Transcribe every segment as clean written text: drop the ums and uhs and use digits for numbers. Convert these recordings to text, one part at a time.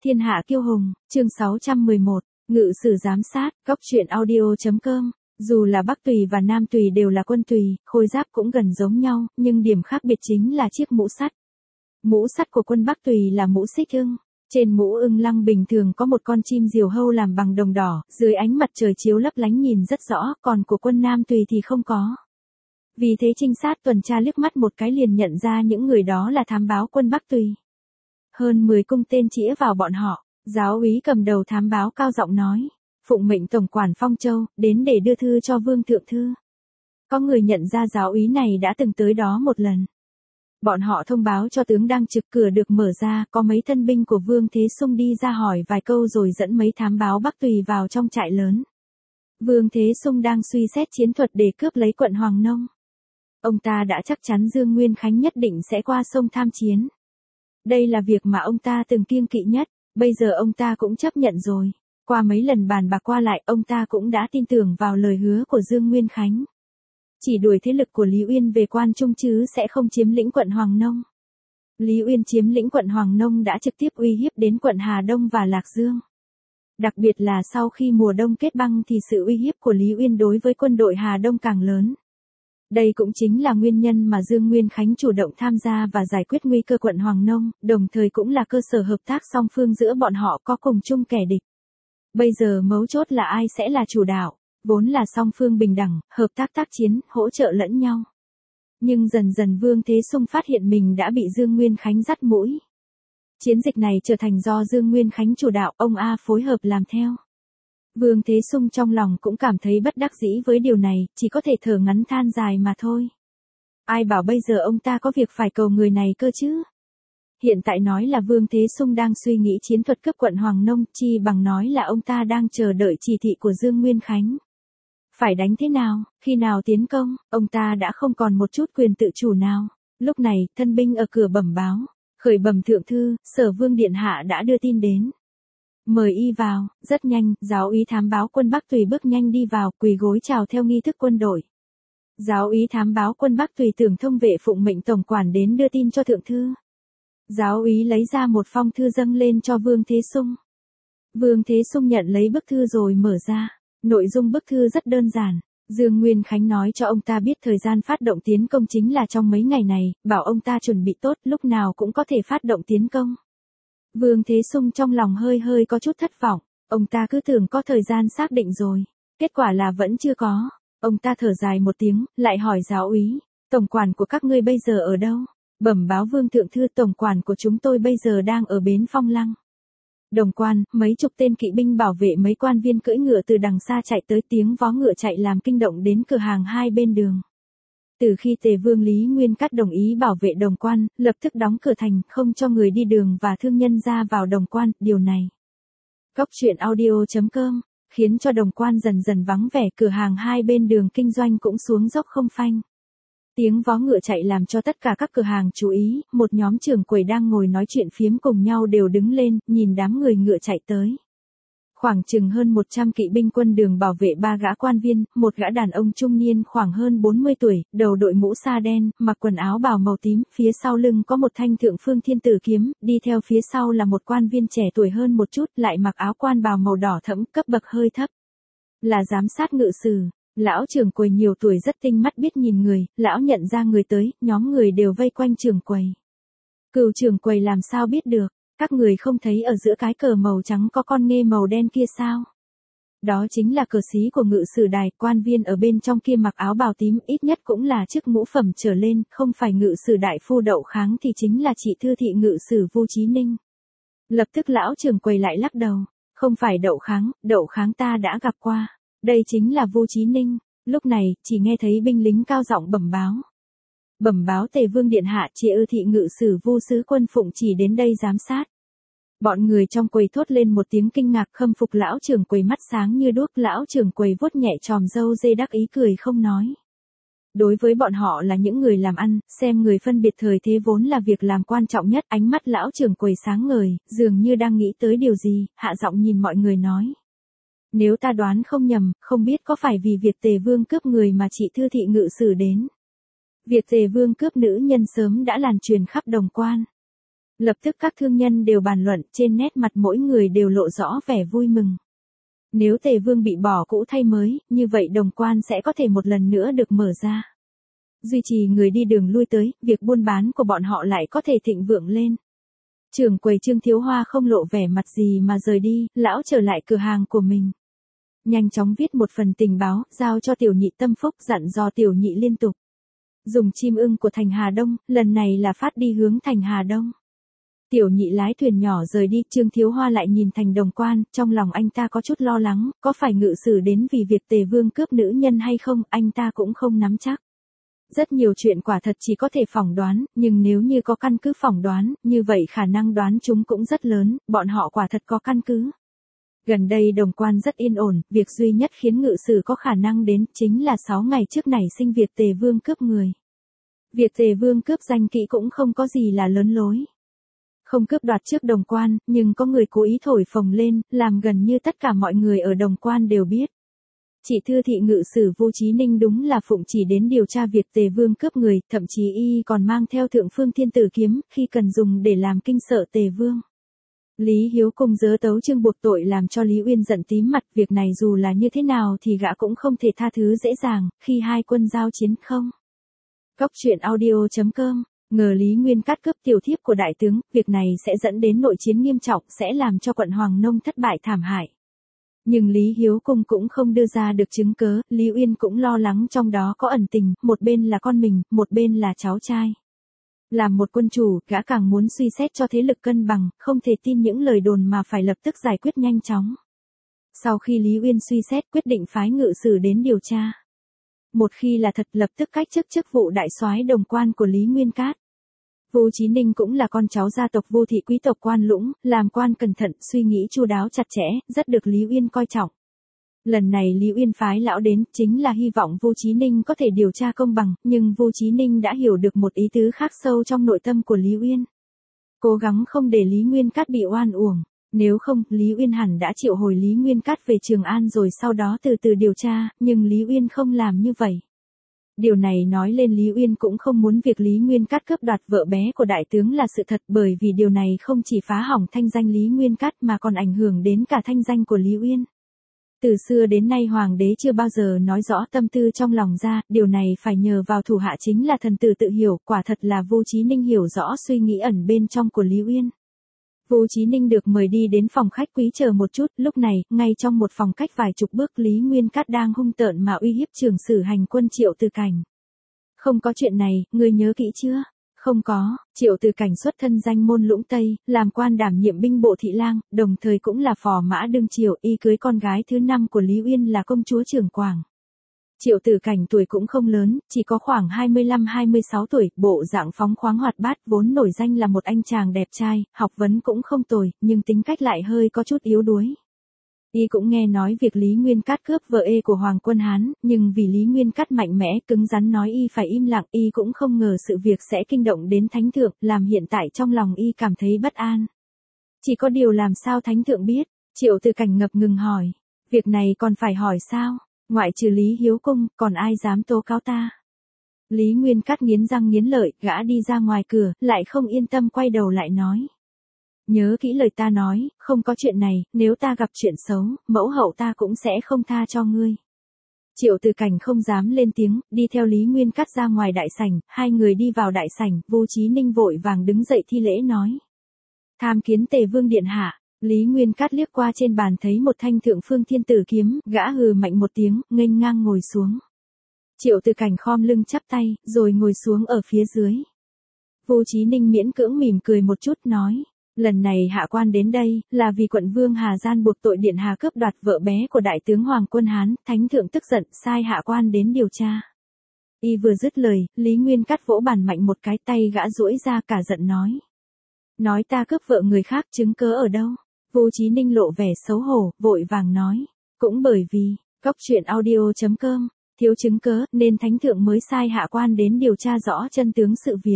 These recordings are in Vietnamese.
Thiên hạ kiêu hùng, chương 611, ngự sử giám sát, góc truyện audio.com. Dù là Bắc Tùy và Nam Tùy đều là quân Tùy, khôi giáp cũng gần giống nhau, nhưng điểm khác biệt chính là chiếc mũ sắt. Mũ sắt của quân Bắc Tùy là mũ xích ưng. Trên mũ ưng lăng bình thường có một con chim diều hâu làm bằng đồng đỏ, dưới ánh mặt trời chiếu lấp lánh nhìn rất rõ, còn của quân Nam Tùy thì không có. Vì thế trinh sát tuần tra liếc mắt một cái liền nhận ra những người đó là thám báo quân Bắc Tùy. Hơn 10 cung tên chĩa vào bọn họ, giáo úy cầm đầu thám báo cao giọng nói, phụng mệnh tổng quản Phong Châu, đến để đưa thư cho Vương Thượng Thư. Có người nhận ra giáo úy này đã từng tới đó một lần. Bọn họ thông báo cho tướng đang trực, cửa được mở ra, có mấy thân binh của Vương Thế Sung đi ra hỏi vài câu rồi dẫn mấy thám báo Bắc Tùy vào trong trại lớn. Vương Thế Sung đang suy xét chiến thuật để cướp lấy quận Hoàng Nông. Ông ta đã chắc chắn Dương Nguyên Khánh nhất định sẽ qua sông tham chiến. Đây là việc mà ông ta từng kiêng kỵ nhất, bây giờ ông ta cũng chấp nhận rồi. Qua mấy lần bàn bạc qua lại, ông ta cũng đã tin tưởng vào lời hứa của Dương Nguyên Khánh. Chỉ đuổi thế lực của Lý Uyên về Quan Trung chứ sẽ không chiếm lĩnh quận Hoàng Nông. Lý Uyên chiếm lĩnh quận Hoàng Nông đã trực tiếp uy hiếp đến quận Hà Đông và Lạc Dương. Đặc biệt là sau khi mùa đông kết băng thì sự uy hiếp của Lý Uyên đối với quân đội Hà Đông càng lớn. Đây cũng chính là nguyên nhân mà Dương Nguyên Khánh chủ động tham gia và giải quyết nguy cơ quận Hoàng Nông, đồng thời cũng là cơ sở hợp tác song phương giữa bọn họ có cùng chung kẻ địch. Bây giờ mấu chốt là ai sẽ là chủ đạo, vốn là song phương bình đẳng, hợp tác tác chiến, hỗ trợ lẫn nhau. Nhưng dần dần Vương Thế Sung phát hiện mình đã bị Dương Nguyên Khánh dắt mũi. Chiến dịch này trở thành do Dương Nguyên Khánh chủ đạo, ông A phối hợp làm theo. Vương Thế Sung trong lòng cũng cảm thấy bất đắc dĩ với điều này, chỉ có thể thở ngắn than dài mà thôi. Ai bảo bây giờ ông ta có việc phải cầu người này cơ chứ? Hiện tại nói là Vương Thế Sung đang suy nghĩ chiến thuật cướp quận Hoàng Nông, chi bằng nói là ông ta đang chờ đợi chỉ thị của Dương Nguyên Khánh. Phải đánh thế nào, khi nào tiến công, ông ta đã không còn một chút quyền tự chủ nào. Lúc này, thân binh ở cửa bẩm báo, khởi bẩm thượng thư, Sở Vương Điện Hạ đã đưa tin đến. Mời y vào. Rất nhanh, giáo úy thám báo quân Bắc Tùy bước nhanh đi vào, quỳ gối chào theo nghi thức quân đội. Giáo úy thám báo quân Bắc Tùy tưởng thông vệ phụng mệnh tổng quản đến đưa tin cho thượng thư. Giáo úy lấy ra một phong thư dâng lên cho Vương Thế Sung. Vương Thế Sung nhận lấy bức thư rồi mở ra. Nội dung bức thư rất đơn giản. Dương Nguyên Khánh nói cho ông ta biết thời gian phát động tiến công chính là trong mấy ngày này, bảo ông ta chuẩn bị tốt, lúc nào cũng có thể phát động tiến công. Vương Thế Sung trong lòng hơi có chút thất vọng, ông ta cứ tưởng có thời gian xác định rồi, kết quả là vẫn chưa có. Ông ta thở dài một tiếng, lại hỏi giáo úy, tổng quản của các ngươi bây giờ ở đâu? Bẩm báo Vương Thượng Thư, tổng quản của chúng tôi bây giờ đang ở bến Phong Lăng. Đồng quan, mấy chục tên kỵ binh bảo vệ mấy quan viên cưỡi ngựa từ đằng xa chạy tới, tiếng vó ngựa chạy làm kinh động đến cửa hàng hai bên đường. Từ khi Tề Vương Lý Nguyên Cát đồng ý bảo vệ Đồng Quan, lập tức đóng cửa thành, không cho người đi đường và thương nhân ra vào Đồng Quan, điều này. Góc truyện audio.com, khiến cho Đồng Quan dần dần vắng vẻ, cửa hàng hai bên đường kinh doanh cũng xuống dốc không phanh. Tiếng vó ngựa chạy làm cho tất cả các cửa hàng chú ý, một nhóm trưởng quầy đang ngồi nói chuyện phiếm cùng nhau đều đứng lên, nhìn đám người ngựa chạy tới. Khoảng chừng hơn 100 kỵ binh quân đường bảo vệ ba gã quan viên, một gã đàn ông trung niên khoảng hơn 40 tuổi, đầu đội mũ sa đen, mặc quần áo bào màu tím, phía sau lưng có một thanh Thượng Phương Thiên Tử kiếm, đi theo phía sau là một quan viên trẻ tuổi hơn một chút, lại mặc áo quan bào màu đỏ thẫm, cấp bậc hơi thấp. Là giám sát ngự sử. Lão trưởng quầy nhiều tuổi rất tinh mắt biết nhìn người, lão nhận ra người tới, nhóm người đều vây quanh trưởng quầy. Cửu trưởng quầy làm sao biết được, các người không thấy ở giữa cái cờ màu trắng có con nghê màu đen kia sao? Đó chính là cờ xí của ngự sử đài, quan viên ở bên trong kia mặc áo bào tím, ít nhất cũng là chức ngũ phẩm trở lên, không phải ngự sử đại phu Đậu Kháng thì chính là chị thư thị ngự sử Vu Chí Ninh. Lập tức lão trưởng quầy lại lắc đầu, không phải Đậu Kháng ta đã gặp qua. Đây chính là Vu Chí Ninh. Lúc này, chỉ nghe thấy binh lính cao giọng bẩm báo. Bẩm báo Tề Vương Điện Hạ, chị thị ngự sử Vu sứ quân phụng chỉ đến đây giám sát. Bọn người trong quầy thốt lên một tiếng kinh ngạc, khâm phục lão trưởng quầy mắt sáng như đuốc, lão trưởng quầy vuốt nhẹ chòm râu dê đắc ý cười không nói. Đối với bọn họ là những người làm ăn, xem người phân biệt thời thế vốn là việc làm quan trọng nhất, ánh mắt lão trưởng quầy sáng ngời, dường như đang nghĩ tới điều gì, hạ giọng nhìn mọi người nói. Nếu ta đoán không nhầm, không biết có phải vì việc Tề Vương cướp người mà chị thư thị ngự sử đến. Việc Tề Vương cướp nữ nhân sớm đã lan truyền khắp Đồng Quan. Lập tức các thương nhân đều bàn luận, trên nét mặt mỗi người đều lộ rõ vẻ vui mừng. Nếu Tề Vương bị bỏ cũ thay mới, như vậy Đồng Quan sẽ có thể một lần nữa được mở ra. Duy trì người đi đường lui tới, việc buôn bán của bọn họ lại có thể thịnh vượng lên. Trưởng quầy Trương Thiếu Hoa không lộ vẻ mặt gì mà rời đi, lão trở lại cửa hàng của mình. Nhanh chóng viết một phần tình báo, giao cho Tiểu Nhị tâm phúc, dặn dò Tiểu Nhị liên tục dùng chim ưng của thành Hà Đông, lần này là phát đi hướng thành Hà Đông. Tiểu Nhị lái thuyền nhỏ rời đi, Trương Thiếu Hoa lại nhìn thành Đồng Quan, trong lòng anh ta có chút lo lắng, có phải ngự sử đến vì việc Tề Vương cướp nữ nhân hay không, anh ta cũng không nắm chắc. Rất nhiều chuyện quả thật chỉ có thể phỏng đoán, nhưng nếu như có căn cứ phỏng đoán, như vậy khả năng đoán chúng cũng rất lớn, bọn họ quả thật có căn cứ. Gần đây Đồng Quan rất yên ổn, việc duy nhất khiến ngự sử có khả năng đến chính là 6 ngày trước nảy sinh việc Tề Vương cướp người. Việc Tề Vương cướp danh kỹ cũng không có gì là lớn lối. Không cướp đoạt trước Đồng Quan, nhưng có người cố ý thổi phồng lên, làm gần như tất cả mọi người ở Đồng Quan đều biết. Chị Thư thị ngự sử Vu Chí Ninh đúng là phụng chỉ đến điều tra việc Tề Vương cướp người, thậm chí y còn mang theo Thượng Phương Thiên Tử kiếm, khi cần dùng để làm kinh sợ Tề Vương. Lý Hiếu Cung giớ tấu chương buộc tội làm cho Lý Uyên giận tím mặt, việc này dù là như thế nào thì gã cũng không thể tha thứ dễ dàng, khi hai quân giao chiến không. Cóc truyện audio.com, ngờ Lý Nguyên Cát cướp tiểu thiếp của đại tướng, việc này sẽ dẫn đến nội chiến nghiêm trọng, sẽ làm cho quận Hoàng Nông thất bại thảm hại. Nhưng Lý Hiếu Cung cũng không đưa ra được chứng cớ, Lý Uyên cũng lo lắng trong đó có ẩn tình, một bên là con mình, một bên là cháu trai. Làm một quân chủ, gã càng muốn suy xét cho thế lực cân bằng, không thể tin những lời đồn mà phải lập tức giải quyết nhanh chóng. Sau khi Lý Uyên suy xét quyết định phái ngự sử đến điều tra. Một khi là thật lập tức cách chức chức vụ đại soái Đồng Quan của Lý Nguyên Cát. Vu Chí Ninh cũng là con cháu gia tộc Vu thị quý tộc Quan Lũng, làm quan cẩn thận, suy nghĩ chu đáo chặt chẽ, rất được Lý Uyên coi trọng. Lần này Lý Uyên phái lão đến, chính là hy vọng Vu Chí Ninh có thể điều tra công bằng, nhưng Vu Chí Ninh đã hiểu được một ý tứ khác sâu trong nội tâm của Lý Uyên. Cố gắng không để Lý Nguyên Cát bị oan uổng, nếu không, Lý Uyên hẳn đã triệu hồi Lý Nguyên Cát về Trường An rồi sau đó từ từ điều tra, nhưng Lý Uyên không làm như vậy. Điều này nói lên Lý Uyên cũng không muốn việc Lý Nguyên Cát cướp đoạt vợ bé của đại tướng là sự thật, bởi vì điều này không chỉ phá hỏng thanh danh Lý Nguyên Cát mà còn ảnh hưởng đến cả thanh danh của Lý Uyên. Từ xưa đến nay hoàng đế chưa bao giờ nói rõ tâm tư trong lòng ra, điều này phải nhờ vào thủ hạ chính là thần tử tự hiểu, quả thật là Vu Chí Ninh hiểu rõ suy nghĩ ẩn bên trong của Lý Uyên. Vu Chí Ninh được mời đi đến phòng khách quý chờ một chút, lúc này, ngay trong một phòng cách vài chục bước Lý Nguyên Cát đang hung tợn mà uy hiếp trưởng sử hành quân Triệu Từ Cảnh. Không có chuyện này, ngươi nhớ kỹ chưa? Không có, Triệu Từ Cảnh xuất thân danh môn Lũng Tây, làm quan đảm nhiệm binh bộ thị lang, đồng thời cũng là phò mã đương triều, y cưới con gái thứ 5 của Lý Uyên là công chúa Trường Quảng. Triệu Từ Cảnh tuổi cũng không lớn, chỉ có khoảng 25-26 tuổi, bộ dạng phóng khoáng hoạt bát, vốn nổi danh là một anh chàng đẹp trai, học vấn cũng không tồi, nhưng tính cách lại hơi có chút yếu đuối. Y cũng nghe nói việc Lý Nguyên Cát cướp vợ của Hoàng Quân Hán, nhưng vì Lý Nguyên Cát mạnh mẽ, cứng rắn nói y phải im lặng, y cũng không ngờ sự việc sẽ kinh động đến thánh thượng, làm hiện tại trong lòng y cảm thấy bất an. Chỉ có điều làm sao thánh thượng biết? Triệu Từ Cảnh ngập ngừng hỏi. Việc này còn phải hỏi sao? Ngoại trừ Lý Hiếu Cung, còn ai dám tố cáo ta? Lý Nguyên Cát nghiến răng nghiến lợi, gã đi ra ngoài cửa, lại không yên tâm quay đầu lại nói. Nhớ kỹ lời ta nói, không có chuyện này, nếu ta gặp chuyện xấu, mẫu hậu ta cũng sẽ không tha cho ngươi. Triệu Từ Cảnh không dám lên tiếng, đi theo Lý Nguyên Cát ra ngoài đại sảnh, hai người đi vào đại sảnh, Vu Chí Ninh vội vàng đứng dậy thi lễ nói. Tham kiến Tề Vương điện hạ. Lý Nguyên Cát liếc qua trên bàn thấy một thanh Thượng Phương Thiên Tử kiếm, gã hừ mạnh một tiếng, nghênh ngang ngồi xuống. Triệu Từ Cảnh khom lưng chắp tay, rồi ngồi xuống ở phía dưới. Vu Chí Ninh miễn cưỡng mỉm cười một chút nói. Lần này hạ quan đến đây, là vì quận vương Hà Gian buộc tội điện hạ cướp đoạt vợ bé của đại tướng Hoàng Quân Hán, thánh thượng tức giận, sai hạ quan đến điều tra. Y vừa dứt lời, Lý Nguyên Cát vỗ bàn mạnh một cái, tay gã duỗi ra cả giận nói. Nói ta cướp vợ người khác, chứng cớ ở đâu? Vu Chí Ninh lộ vẻ xấu hổ, vội vàng nói. Cũng bởi vì, cóc truyện audio.com, thiếu chứng cớ, nên thánh thượng mới sai hạ quan đến điều tra rõ chân tướng sự việc.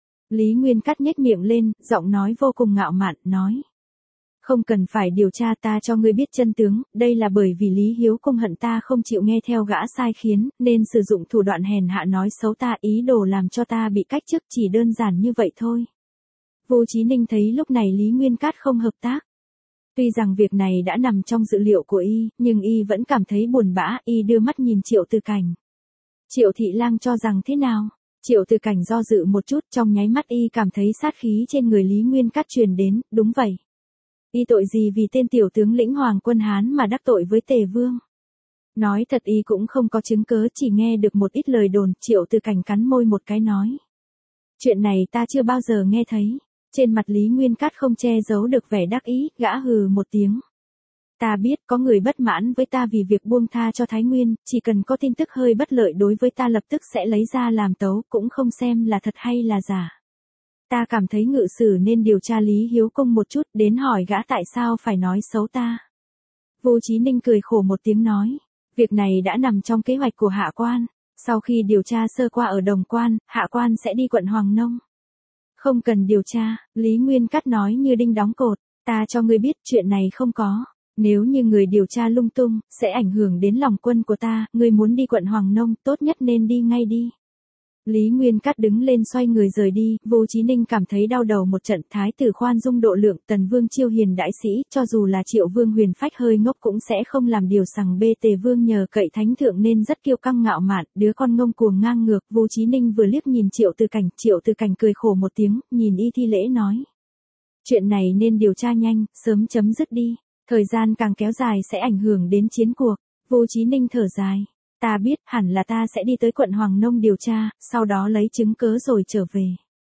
Lý Nguyên Cát nhếch miệng lên, giọng nói vô cùng ngạo mạn, nói. Không cần phải điều tra, ta cho ngươi biết chân tướng, đây là bởi vì Lý Hiếu Cung hận ta không chịu nghe theo gã sai khiến, nên sử dụng thủ đoạn hèn hạ nói xấu ta, ý đồ làm cho ta bị cách chức, chỉ đơn giản như vậy thôi. Vô Chí Ninh thấy lúc này Lý Nguyên Cát không hợp tác. Tuy rằng việc này đã nằm trong dự liệu của y, nhưng y vẫn cảm thấy buồn bã, y đưa mắt nhìn Triệu Từ Cảnh. Triệu Thị Lang cho rằng thế nào? Triệu Từ Cảnh do dự một chút, trong nháy mắt y cảm thấy sát khí trên người Lý Nguyên Cát truyền đến, đúng vậy. Y tội gì vì tên tiểu tướng lĩnh Hoàng quân Hán mà đắc tội với Tề Vương? Nói thật y cũng không có chứng cớ, chỉ nghe được một ít lời đồn. Triệu Từ Cảnh cắn môi một cái nói. Chuyện này ta chưa bao giờ nghe thấy. Trên mặt Lý Nguyên Cát không che giấu được vẻ đắc ý, gã hừ một tiếng. Ta biết có người bất mãn với ta vì việc buông tha cho Thái Nguyên, chỉ cần có tin tức hơi bất lợi đối với ta lập tức sẽ lấy ra làm tấu, cũng không xem là thật hay là giả. Ta cảm thấy ngự sử nên điều tra Lý Hiếu Công một chút, đến hỏi gã tại sao phải nói xấu ta. Vô Chí Ninh cười khổ một tiếng nói, việc này đã nằm trong kế hoạch của Hạ Quan, sau khi điều tra sơ qua ở Đồng Quan, Hạ Quan sẽ đi quận Hoàng Nông. Không cần điều tra, Lý Nguyên Cát nói như đinh đóng cột, ta cho ngươi biết chuyện này không có. Nếu như người điều tra lung tung, sẽ ảnh hưởng đến lòng quân của ta, ngươi muốn đi quận Hoàng Nông, tốt nhất nên đi ngay đi. Lý Nguyên Cát đứng lên xoay người rời đi, Vô Chí Ninh cảm thấy đau đầu một trận. Thái tử khoan dung độ lượng, Tần Vương chiêu hiền đại sĩ, cho dù là Triệu Vương huyền phách hơi ngốc cũng sẽ không làm điều sằng bê. Tề Vương nhờ cậy thánh thượng nên rất kiêu căng ngạo mạn, đứa con ngông cuồng ngang ngược. Vô Chí Ninh vừa liếc nhìn Triệu Từ Cảnh cười khổ một tiếng, nhìn y thi lễ nói. Chuyện này nên điều tra nhanh, sớm chấm dứt đi. Thời gian càng kéo dài sẽ ảnh hưởng đến chiến cuộc. Vô Chí Ninh thở dài. Ta biết, hẳn là ta sẽ đi tới quận Hoàng Nông điều tra, sau đó lấy chứng cớ rồi trở về.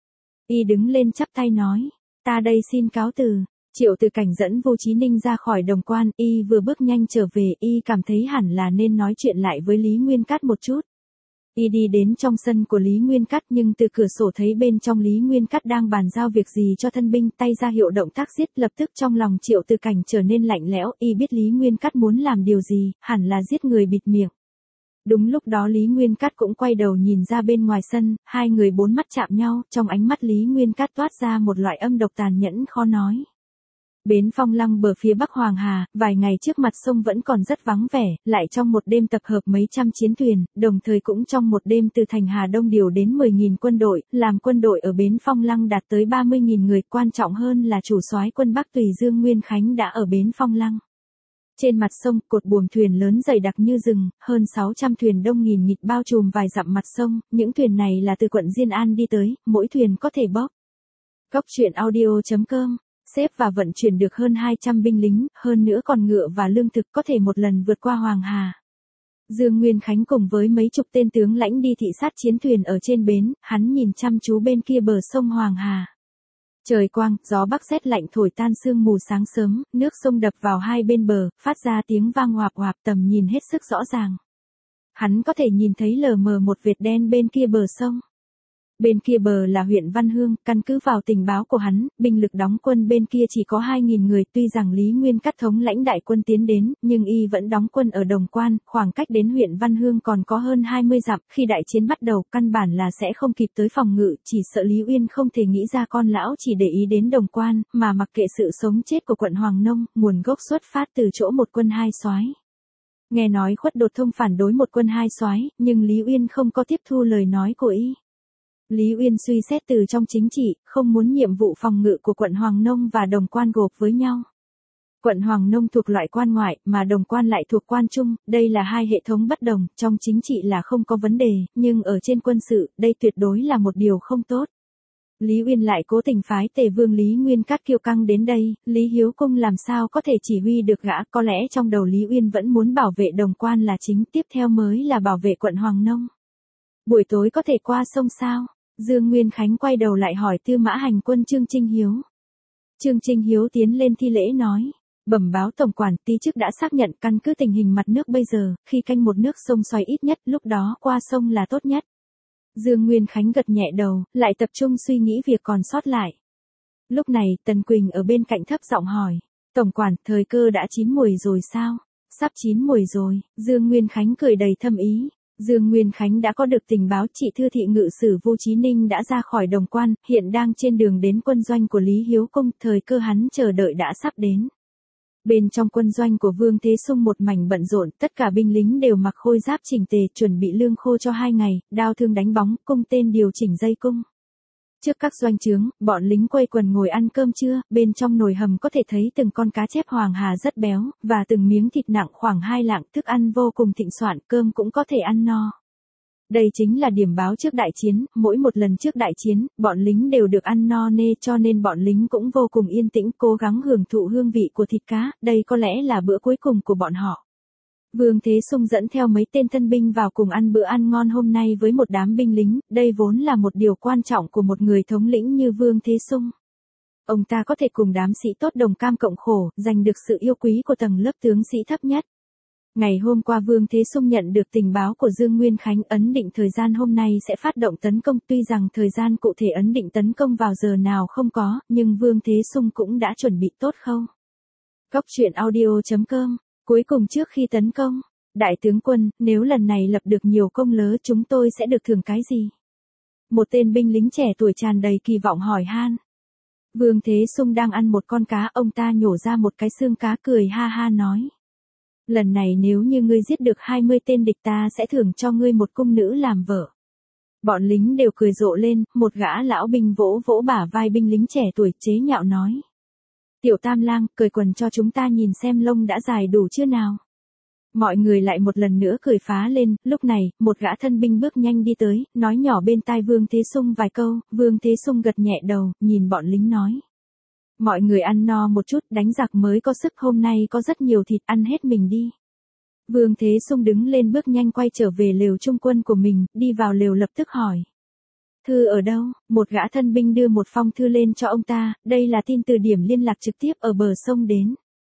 Y đứng lên chắp tay nói. Ta đây xin cáo từ. Triệu Từ Cảnh dẫn Vô Chí Ninh ra khỏi Đồng Quan, y vừa bước nhanh trở về, y cảm thấy hẳn là nên nói chuyện lại với Lý Nguyên Cát một chút. Y đi đến trong sân của Lý Nguyên Cát nhưng từ cửa sổ thấy bên trong Lý Nguyên Cát đang bàn giao việc gì cho thân binh, tay ra hiệu động tác giết, lập tức trong lòng Triệu Từ Cảnh trở nên lạnh lẽo, y biết Lý Nguyên Cát muốn làm điều gì, hẳn là giết người bịt miệng. Đúng lúc đó Lý Nguyên Cát cũng quay đầu nhìn ra bên ngoài sân, hai người bốn mắt chạm nhau, trong ánh mắt Lý Nguyên Cát toát ra một loại âm độc tàn nhẫn khó nói. Bến Phong Lăng bờ phía bắc Hoàng Hà, vài ngày trước mặt sông vẫn còn rất vắng vẻ, lại trong một đêm tập hợp mấy trăm chiến thuyền, đồng thời cũng trong một đêm từ thành Hà Đông điều đến 10.000 quân đội, làm quân đội ở Bến Phong Lăng đạt tới 30.000 người, quan trọng hơn là chủ soái quân Bắc Tùy Dương Nguyên Khánh đã ở Bến Phong Lăng. Trên mặt sông, cột buồm thuyền lớn dày đặc như rừng, hơn 600 thuyền đông nghìn nghịt bao trùm vài dặm mặt sông, những thuyền này là từ quận Diên An đi tới, mỗi thuyền có thể bốc. Góc.audio.com xếp và vận chuyển được hơn 200 binh lính, hơn nữa còn ngựa và lương thực có thể một lần vượt qua Hoàng Hà. Dương Nguyên Khánh cùng với mấy chục tên tướng lãnh đi thị sát chiến thuyền ở trên bến, hắn nhìn chăm chú bên kia bờ sông Hoàng Hà. Trời quang, gió bắc rét lạnh thổi tan sương mù sáng sớm, nước sông đập vào hai bên bờ, phát ra tiếng vang oạp oạp, tầm nhìn hết sức rõ ràng. Hắn có thể nhìn thấy lờ mờ một vệt đen bên kia bờ sông. Bên kia bờ là huyện Văn Hương, căn cứ vào tình báo của hắn, binh lực đóng quân bên kia chỉ có 2.000 người, tuy rằng Lý Nguyên Cát thống lãnh đại quân tiến đến, nhưng y vẫn đóng quân ở Đồng Quan, khoảng cách đến huyện Văn Hương còn có hơn 20 dặm, khi đại chiến bắt đầu, căn bản là sẽ không kịp tới phòng ngự, chỉ sợ Lý Uyên không thể nghĩ ra con lão chỉ để ý đến Đồng Quan, mà mặc kệ sự sống chết của quận Hoàng Nông, nguồn gốc xuất phát từ chỗ một quân hai soái. Nghe nói Khuất Đột Thông phản đối một quân hai soái, nhưng Lý Uyên không có tiếp thu lời nói của y. Lý Uyên suy xét từ trong chính trị, không muốn nhiệm vụ phòng ngự của quận Hoàng Nông và Đồng Quan gộp với nhau. Quận Hoàng Nông thuộc loại quan ngoại, mà Đồng Quan lại thuộc quan trung, đây là hai hệ thống bất đồng, trong chính trị là không có vấn đề, nhưng ở trên quân sự, đây tuyệt đối là một điều không tốt. Lý Uyên lại cố tình phái Tề Vương Lý Nguyên Cát kiêu căng đến đây, Lý Hiếu Công làm sao có thể chỉ huy được gã, có lẽ trong đầu Lý Uyên vẫn muốn bảo vệ Đồng Quan là chính, tiếp theo mới là bảo vệ quận Hoàng Nông. Buổi tối có thể qua sông sao? Dương Nguyên Khánh quay đầu lại hỏi Tư Mã Hành Quân Trương Trinh Hiếu. Trương Trinh Hiếu tiến lên thi lễ nói, bẩm báo tổng quản, tí chức đã xác nhận căn cứ tình hình mặt nước bây giờ, khi canh một nước sông xoáy ít nhất, lúc đó qua sông là tốt nhất. Dương Nguyên Khánh gật nhẹ đầu, lại tập trung suy nghĩ việc còn sót lại. Lúc này, Tần Quỳnh ở bên cạnh thấp giọng hỏi, tổng quản, thời cơ đã chín muồi rồi sao? Sắp chín muồi rồi, Dương Nguyên Khánh cười đầy thâm ý. Dương Nguyên Khánh đã có được tình báo, chị Thư Thị Ngự sử Vô Chí Ninh đã ra khỏi Đồng Quan, hiện đang trên đường đến quân doanh của Lý Hiếu Công, thời cơ hắn chờ đợi đã sắp đến. Bên trong quân doanh của Vương Thế Sung một mảnh bận rộn, tất cả binh lính đều mặc khôi giáp chỉnh tề, chuẩn bị lương khô cho 2 ngày, đao thương đánh bóng, cung tên điều chỉnh dây cung. Trước các doanh trướng, bọn lính quây quần ngồi ăn cơm trưa, bên trong nồi hầm có thể thấy từng con cá chép hoàng hà rất béo, và từng miếng thịt nặng khoảng 2 lạng, thức ăn vô cùng thịnh soạn, cơm cũng có thể ăn no. Đây chính là điểm báo trước đại chiến, mỗi một lần trước đại chiến, bọn lính đều được ăn no nê cho nên bọn lính cũng vô cùng yên tĩnh cố gắng hưởng thụ hương vị của thịt cá, đây có lẽ là bữa cuối cùng của bọn họ. Vương Thế Sung dẫn theo mấy tên thân binh vào cùng ăn bữa ăn ngon hôm nay với một đám binh lính, đây vốn là một điều quan trọng của một người thống lĩnh như Vương Thế Sung. Ông ta có thể cùng đám sĩ tốt đồng cam cộng khổ, giành được sự yêu quý của tầng lớp tướng sĩ thấp nhất. Ngày hôm qua Vương Thế Sung nhận được tình báo của Dương Nguyên Khánh ấn định thời gian hôm nay sẽ phát động tấn công, tuy rằng thời gian cụ thể ấn định tấn công vào giờ nào không có, nhưng Vương Thế Sung cũng đã chuẩn bị tốt không? Góc truyện audio.com. Cuối cùng trước khi tấn công, đại tướng quân, nếu lần này lập được nhiều công lớn chúng tôi sẽ được thưởng cái gì? Một tên binh lính trẻ tuổi tràn đầy kỳ vọng hỏi han. Vương Thế Sung đang ăn một con cá, ông ta nhổ ra một cái xương cá cười ha ha nói. Lần này nếu như ngươi giết được 20 tên địch ta sẽ thưởng cho ngươi một cung nữ làm vợ. Bọn lính đều cười rộ lên, một gã lão binh vỗ vỗ bả vai binh lính trẻ tuổi chế nhạo nói. Tiểu Tam Lang, cởi quần cho chúng ta nhìn xem lông đã dài đủ chưa nào. Mọi người lại một lần nữa cười phá lên, lúc này, một gã thân binh bước nhanh đi tới, nói nhỏ bên tai Vương Thế Sung vài câu, Vương Thế Sung gật nhẹ đầu, nhìn bọn lính nói. Mọi người ăn no một chút, đánh giặc mới có sức, hôm nay có rất nhiều thịt, ăn hết mình đi. Vương Thế Sung đứng lên bước nhanh quay trở về lều trung quân của mình, đi vào lều lập tức hỏi. Thư ở đâu? Một gã thân binh đưa một phong thư lên cho ông ta, đây là tin từ điểm liên lạc trực tiếp ở bờ sông đến.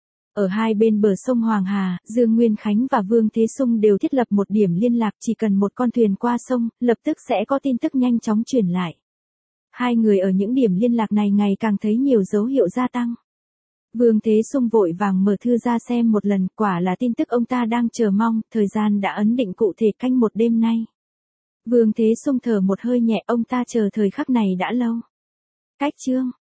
Ở hai bên bờ sông Hoàng Hà, Dương Nguyên Khánh và Vương Thế Sung đều thiết lập một điểm liên lạc, chỉ cần một con thuyền qua sông, lập tức sẽ có tin tức nhanh chóng truyền lại. Hai người ở những điểm liên lạc này ngày càng thấy nhiều dấu hiệu gia tăng. Vương Thế Sung vội vàng mở thư ra xem một lần, quả là tin tức ông ta đang chờ mong, thời gian đã ấn định cụ thể canh một đêm nay. Vương Thế Sung thở một hơi nhẹ, ông ta chờ thời khắc này đã lâu. Cách chương